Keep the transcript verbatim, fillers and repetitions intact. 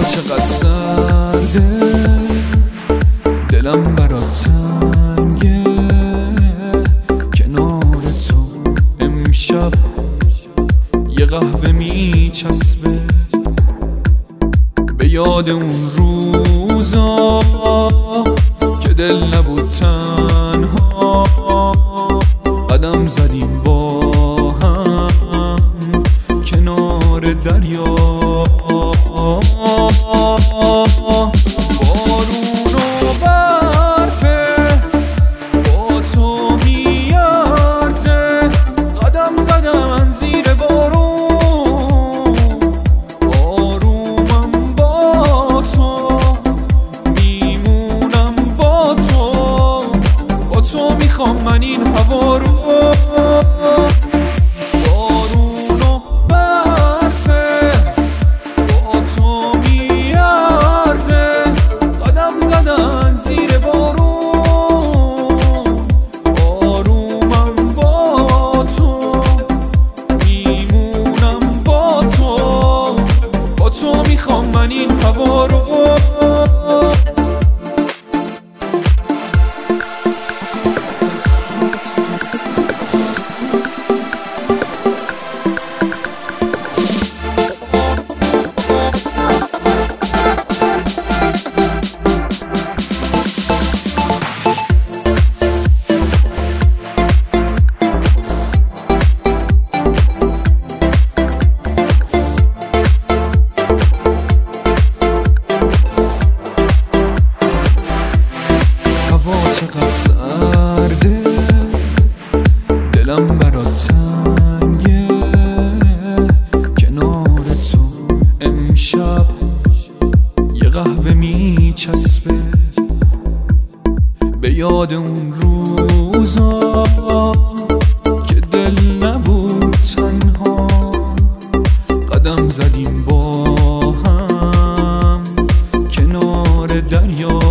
چقدر سرده، دلم برات تنگه، کنار تو امشب یه قهوه میچسبه، به یاد اون روزا که دل نبود تنها، قدم زدیم با هم کنار دریا. بارون و برفه با تو میارزه، قدم زدم زیر بارون، آرومم با تو، میمونم با تو، با تو میخوام من این هوا رو. من این هوا رو چقدر سرده، دلم برات تنگه، کنار تو امشب یه قهوه میچسبه، به یاد اون روزا که دل نبود تنها، قدم زدیم با هم کنار دریا.